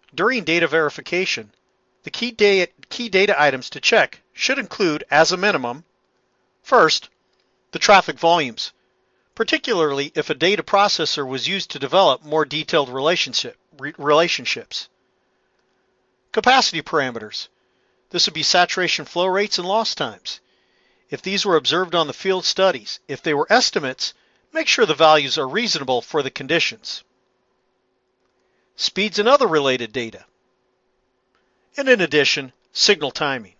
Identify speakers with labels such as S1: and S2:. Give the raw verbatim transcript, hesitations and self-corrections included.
S1: During data verification, the key data, key data items to check should include, as a minimum, first, the traffic volumes, particularly if a data processor was used to develop more detailed relationship, re relationships. Capacity parameters. This would be saturation flow rates and loss times. If these were observed on the field studies, if they were estimates, make sure the values are reasonable for the conditions. Speeds and other related data. And in addition, signal timing.